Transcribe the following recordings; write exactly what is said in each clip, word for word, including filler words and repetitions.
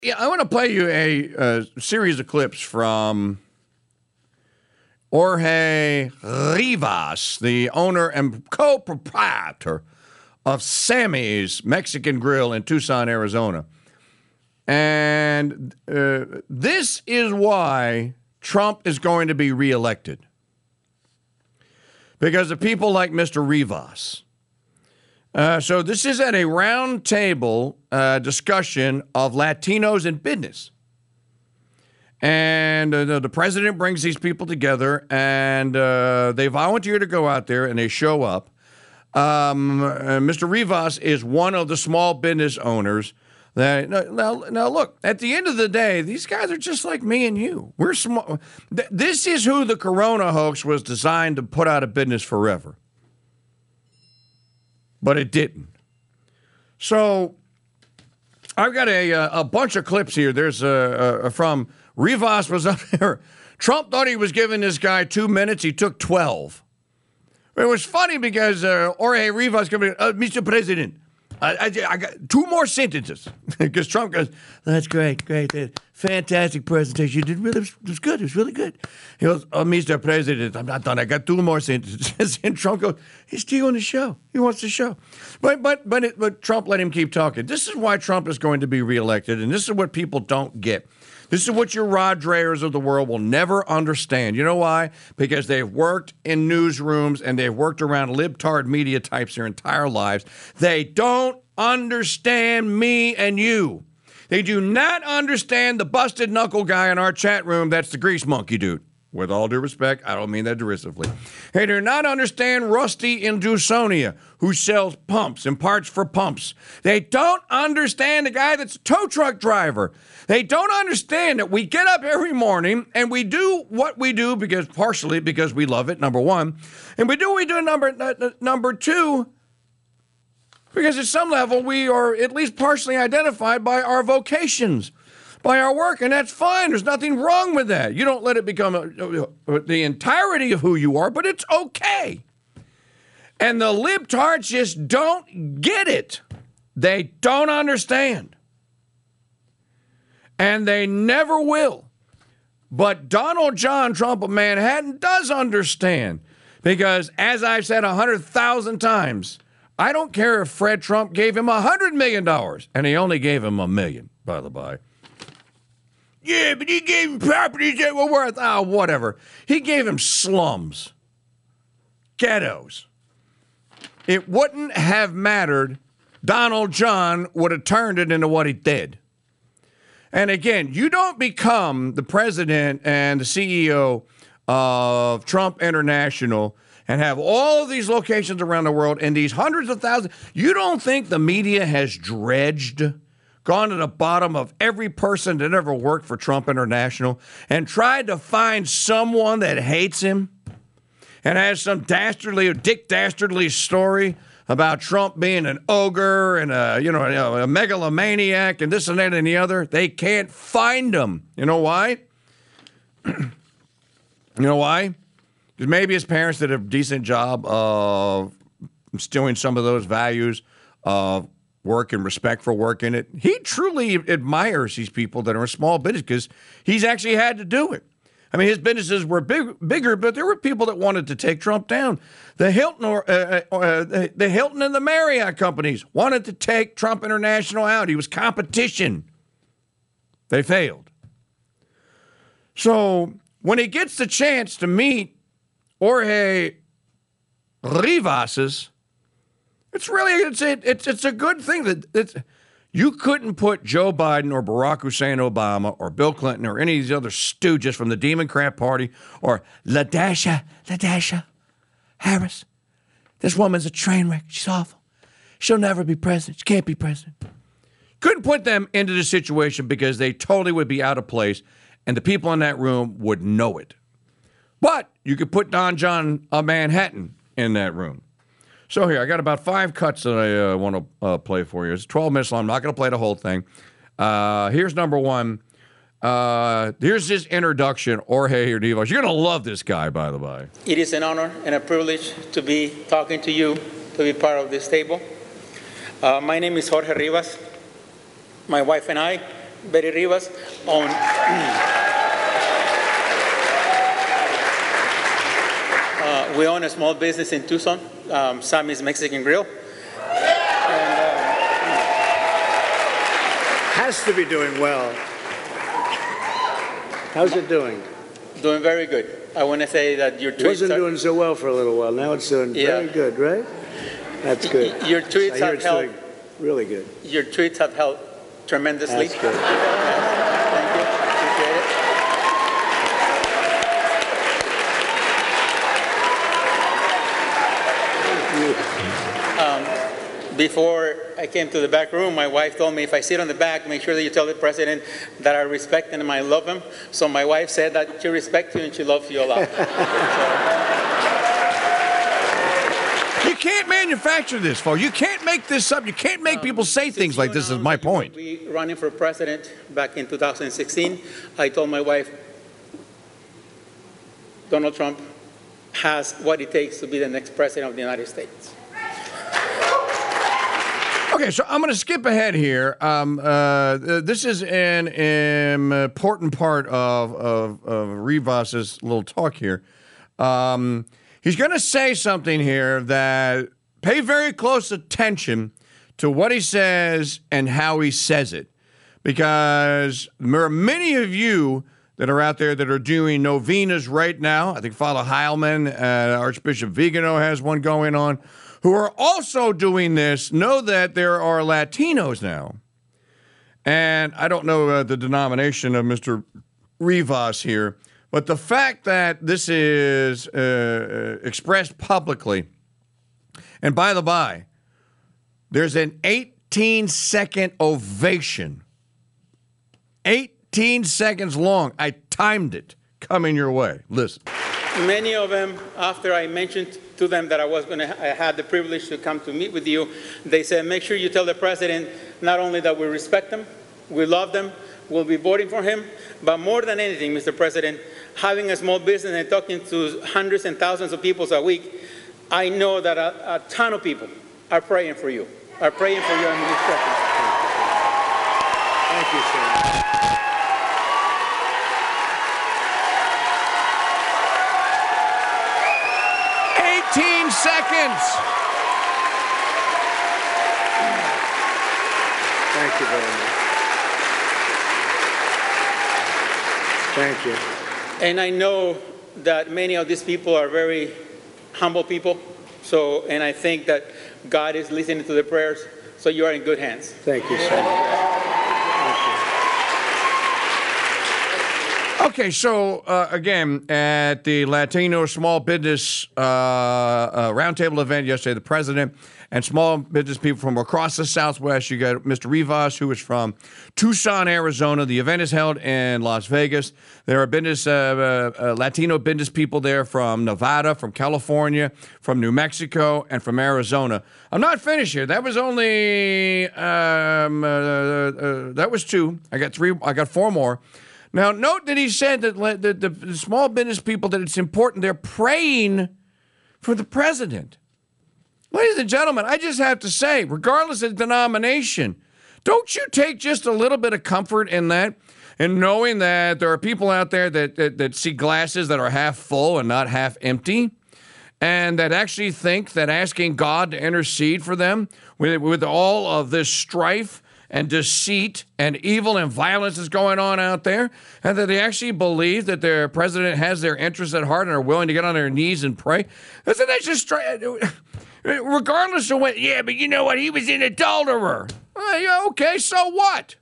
Yeah, I want to play you a, a series of clips from Jorge Rivas, the owner and co-proprietor of Sammy's Mexican Grill in Tucson, Arizona. And uh, this is why Trump is going to be reelected. Because of people like Mister Rivas. Uh, so this is at a round table uh, discussion of Latinos in business. And uh, the president brings these people together, and uh, they volunteer to go out there, and they show up. Um, uh, Mister Rivas is one of the small business owners. That now, now, look, at the end of the day, these guys are just like me and you. We're small. Th- this is who the corona hoax was designed to put out of business forever. But it didn't. So I've got a, a bunch of clips here. There's a, a from Rivas was up there. Trump thought he was giving this guy two minutes. He took twelve. It was funny because uh, Jorge Rivas coming, uh, Mister President, I, I, I got two more sentences because Trump goes, that's great, great, fantastic presentation. You did really, it was good, it was really good. He goes, oh, Mister President, I'm not done. I got two more sentences. And Trump goes, he's stealing the show. He wants the show. But but but it, but Trump let him keep talking. This is why Trump is going to be reelected, and this is what people don't get. This is what your Rod Dreyers of the world will never understand. You know why? Because they've worked in newsrooms and they've worked around libtard media types their entire lives. They don't understand me and you. They do not understand the busted knuckle guy in our chat room. That's the grease monkey dude. With all due respect, I don't mean that derisively. They do not understand Rusty in Dusonia, who sells pumps and parts for pumps. They don't understand the guy that's a tow truck driver. They don't understand that we get up every morning and we do what we do because partially because we love it, number one. And we do what we do, number, uh, number two, because at some level we are at least partially identified by our vocations, by our work, and that's fine. There's nothing wrong with that. You don't let it become a, a, the entirety of who you are, but it's okay. And the libtards just don't get it. They don't understand. And they never will. But Donald John Trump of Manhattan does understand. Because, as I've said a hundred thousand times, I don't care if Fred Trump gave him a hundred million dollars, and he only gave him a million, by the by. Yeah, but he gave him properties that were worth, oh, whatever. He gave him slums, ghettos. It wouldn't have mattered. Donald John would have turned it into what he did. And again, you don't become the president and the C E O of Trump International and have all of these locations around the world and these hundreds of thousands. You don't think the media has dredged, gone to the bottom of every person that ever worked for Trump International and tried to find someone that hates him and has some dastardly or dick dastardly story about Trump being an ogre and a, you know, a megalomaniac and this and that and the other? They can't find him. You know why? You know why? Because maybe his parents did a decent job of instilling some of those values of work and respect for work in it. He truly admires these people that are in small business because he's actually had to do it. I mean, his businesses were big, bigger, but there were people that wanted to take Trump down. The Hilton, or, uh, uh, the Hilton and the Marriott companies wanted to take Trump International out. He was competition. They failed. So when he gets the chance to meet Jorge Rivas, it's really it's a, it's it's a good thing that it's. You couldn't put Joe Biden or Barack Hussein Obama or Bill Clinton or any of these other stooges from the Democrat Party or LaDasha, LaDasha Harris. This woman's a train wreck. She's awful. She'll never be president. She can't be president. Couldn't put them into the situation because they totally would be out of place, and the people in that room would know it. But you could put Don John of Manhattan in that room. So here, I got about five cuts that I uh, want to uh, play for you. It's twelve minutes long. I'm not going to play the whole thing. Uh, here's number one. Uh, here's his introduction, Jorge Rivas. You're going to love this guy, by the way. It is an honor and a privilege to be talking to you, to be part of this table. Uh, my name is Jorge Rivas. My wife and I Betty Rivas, on uh, we own a small business in Tucson, um, Sammy's Mexican Grill. And, uh, Has to be doing well. How's it doing? doing very good. I want to say that your It tweets wasn't are, doing so well for a little while. Now it's doing Yeah. very good, right? That's good. Y- your tweets I hear have it's helped. doing really good. Your tweets have helped tremendously. That's good. Thank you. Appreciate it. Before I came to the back room, my wife told me if I sit on the back, make sure that you tell the president that I respect him and I love him. So my wife said that she respects you and she loves you a lot. You can't manufacture this, folks. You can't make this up. You can't make people say things like this. Is my point. We running for president back in two thousand sixteen. I told my wife, Donald Trump has what it takes to be the next president of the United States. Okay, so I'm going to skip ahead here. Um, uh, this is an, an important part of, of, of Rivas's little talk here. Um, he's going to say something here that pay very close attention to what he says and how he says it, because there are many of you that are out there that are doing novenas right now. I think Father Heilman, uh, Archbishop Vigano has one going on, who are also doing this. Know that there are Latinos now. And I don't know uh, the denomination of Mister Rivas here, but the fact that this is uh, expressed publicly, and by the by, there's an eighteen-second ovation. eighteen seconds long. I timed it. Coming your way. Listen. Many of them, after I mentioned to them that I was going to, I had the privilege to come to meet with you, they said, make sure you tell the president not only that we respect him, we love them, we'll be voting for him, but more than anything, Mister President, having a small business and talking to hundreds and thousands of people a week, I know that a, a ton of people are praying for you, are praying for your administration. Thank you, sir. eighteen seconds. Thank you very much. Thank you. And I know that many of these people are very humble people. So, and I think that God is listening to the prayers. So you are in good hands. Thank you, sir. Okay, so uh, again, at the Latino Small Business uh, uh, Roundtable event yesterday, the president and small business people from across the Southwest. You got Mister Rivas, who is from Tucson, Arizona. The event is held in Las Vegas. There are business, uh, uh, Latino business people there from Nevada, from California, from New Mexico, and from Arizona. I'm not finished here. That was only um, uh, uh, that was two. I got three. I got four more. Now, note that he said that the, the, the small business people, that it's important. They're praying for the president. Ladies and gentlemen, I just have to say, regardless of denomination, don't you take just a little bit of comfort in that, and knowing that there are people out there that, that, that see glasses that are half full and not half empty, and that actually think that asking God to intercede for them with, with all of this strife and deceit and evil and violence is going on out there, and that they actually believe that their president has their interests at heart and are willing to get on their knees and pray. Isn't that just straight? Regardless of what, yeah, but you know what? He was an adulterer. Uh, yeah, okay, so what?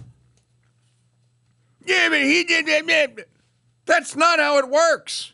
Yeah, but he did that. That's not how it works.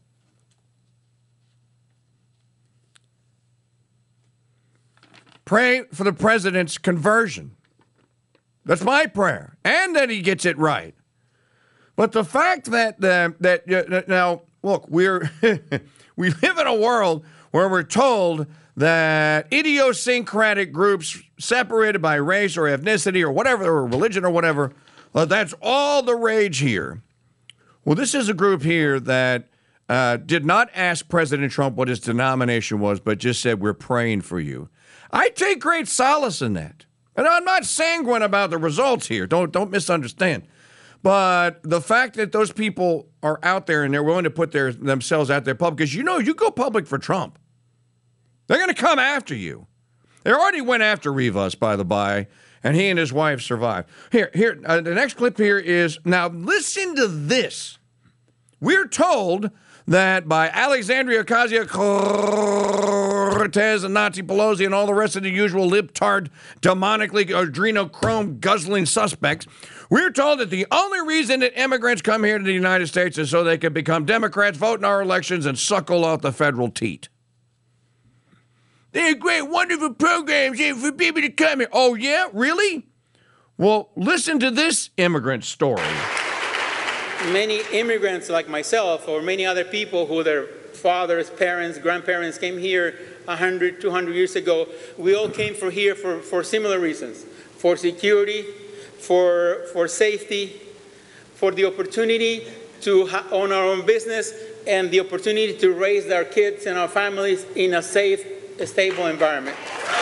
Pray for the president's conversion. That's my prayer, and that he gets it right. But the fact that uh, that uh, now, look, we're we live in a world where we're told that idiosyncratic groups separated by race or ethnicity or whatever, or religion or whatever, well, that's all the rage here. Well, this is a group here that uh, did not ask President Trump what his denomination was, but just said, we're praying for you. I take great solace in that. And I'm not sanguine about the results here. Don't don't misunderstand. But the fact that those people are out there and they're willing to put their themselves out there public, because you know, you go public for Trump, they're going to come after you. They already went after Rivas, by the by, and he and his wife survived. Here, here, uh, the next clip here is, now listen to this. We're told that by Alexandria Ocasio-Cortez and Nancy Pelosi and all the rest of the usual libtard, demonically adrenochrome guzzling suspects, we're told that the only reason that immigrants come here to the United States is so they can become Democrats, vote in our elections, and suckle off the federal teat. They're great, wonderful programs for people to come here. Oh, yeah? Really? Well, listen to this immigrant story. Many immigrants like myself or many other people who their fathers, parents, grandparents came here one hundred, two hundred years ago, we all came from here for, for similar reasons. For security, for, for safety, for the opportunity to ha- own our own business, and the opportunity to raise our kids and our families in a safe, a stable environment.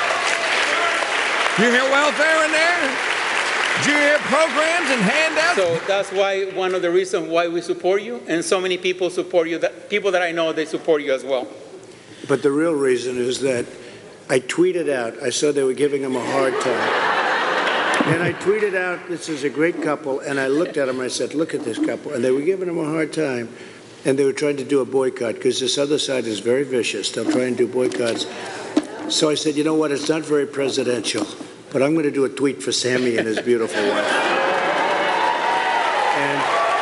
You hear welfare in there? Do you hear programs and handouts? So that's why one of the reasons why we support you, and so many people support you, that people that I know, they support you as well. But the real reason is that I tweeted out, I saw they were giving him a hard time. And I tweeted out, this is a great couple, and I looked at them and I said, look at this couple. And they were giving him a hard time, and they were trying to do a boycott, because this other side is very vicious. They'll try and do boycotts. So I said, you know what, it's not very presidential, but I'm going to do a tweet for Sammy and his beautiful wife. And,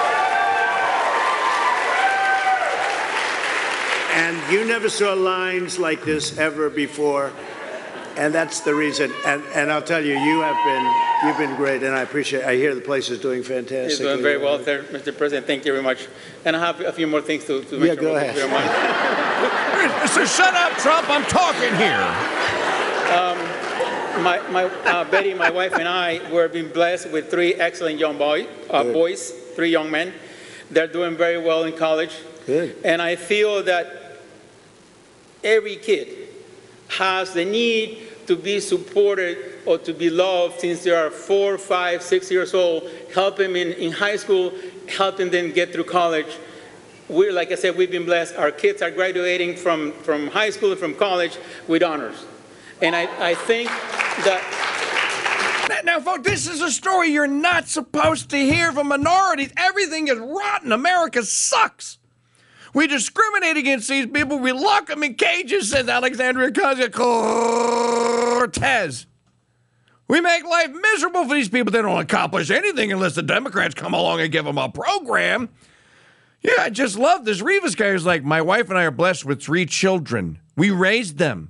and you never saw lines like this ever before. And that's the reason. And, and I'll tell you, you have been, you've been great, and I appreciate, I hear the place is doing fantastic. It's doing very well there, Mister President. Thank you very much. And I have a few more things to, to Yeah, mention. go ahead. If you don't mind. So shut up, Trump. I'm talking here. Um, my, my uh, Betty, my wife, and I were being blessed with three excellent young boy, uh, boys, three young men. They're doing very well in college. Good. And I feel that every kid has the need to be supported or to be loved since they are four, five, six years old. Help them in, in high school, helping them get through college. We're, like I said, we've been blessed. Our kids are graduating from, from high school and from college with honors. And I, I think that... Now, folks, this is a story you're not supposed to hear from minorities. Everything is rotten. America sucks. We discriminate against these people. We lock them in cages, says Alexandria Ocasio-Cortez. We make life miserable for these people. They don't accomplish anything unless the Democrats come along and give them a program. Yeah, I just love this. Rivas guy is like, my wife and I are blessed with three children. We raised them.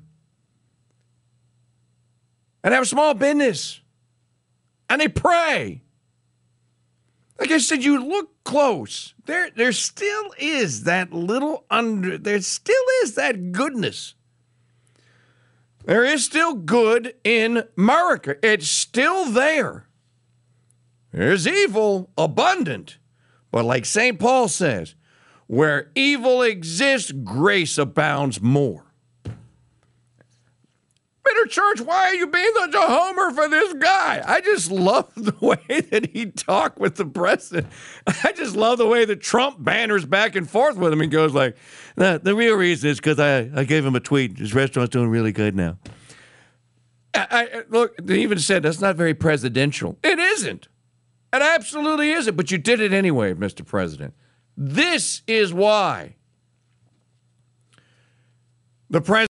And have a small business. And they pray. Like I said, you look close. There, there still is that little under, there still is that goodness. There is still good in America. It's still there. There's evil abundant. But like Saint Paul says, where evil exists, grace abounds more. Mister Church, why are you being such a homer for this guy? I just love the way that he talked with the president. I just love the way that Trump banners back and forth with him. He goes like, the, the real reason is because I, I gave him a tweet. His restaurant's doing really good now. I, I, look, they even said that's not very presidential. It isn't. It absolutely isn't. But you did it anyway, Mister President. This is why the president